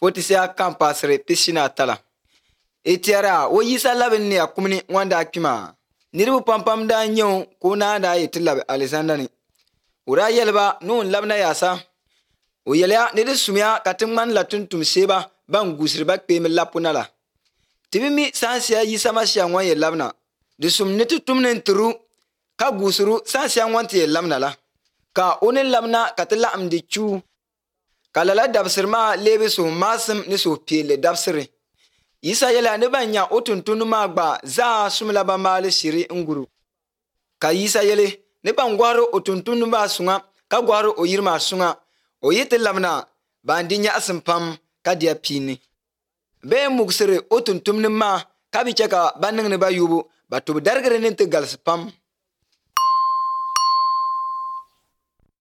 potisia kan pasre pisina tala. Etiara o yisa labin ne akumni wanda akima. Niribu pampam da nyau ko na da yi tilabi Alexander ni. Ura yelba nun labna yasa. O yelya nidi sumya katingman la tuntum seba ban gusriba kpemi lapunala. Tibimi sansia yisa masya ngwan ye labna. Di sum niti tumnen turu ka gusru sansia ngwan ti ye labna la. Ka onin labna katila amdi chu. Kalala dabsirma lebe so masim ni so pele dabsiri. Yisa yela ne banya otuntunu magba za sumla ba mali shiri nguru. Ka yisa yele ne ban gwaro otuntunu ba sunga ka gwaro oyirma sunga. Oyite lamna bandinya asimpam ka dia pini. Be mugsire otuntumni ma ka bicheka baning ne ba yubu ba tubu dargare ninte galspam.